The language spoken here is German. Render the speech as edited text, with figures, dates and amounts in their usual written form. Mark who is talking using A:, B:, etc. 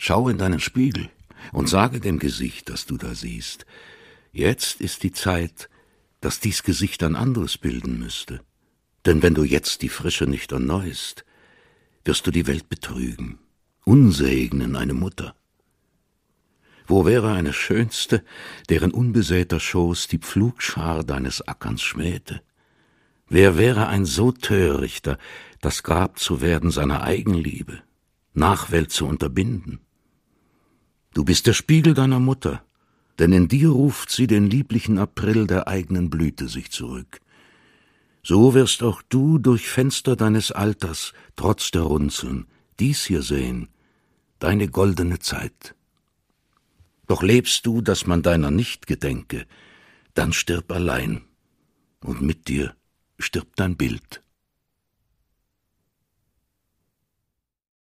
A: Schau in deinen Spiegel und sage dem Gesicht, das du da siehst, jetzt ist die Zeit, dass dies Gesicht ein anderes bilden müsste. Denn wenn du jetzt die Frische nicht erneuest, wirst du die Welt betrügen, unsegnen eine Mutter. Wo wäre eine Schönste, deren unbesäter Schoß die Pflugschar deines Ackerns schmähte? Wer wäre ein so Törichter, das Grab zu werden seiner Eigenliebe, Nachwelt zu unterbinden? Du bist der Spiegel deiner Mutter, denn in dir ruft sie den lieblichen April der eigenen Blüte sich zurück. So wirst auch du durch Fenster deines Alters, trotz der Runzeln, dies hier sehen, deine goldene Zeit. Doch lebst du, dass man deiner nicht gedenke, dann stirb allein, und mit dir stirbt dein Bild.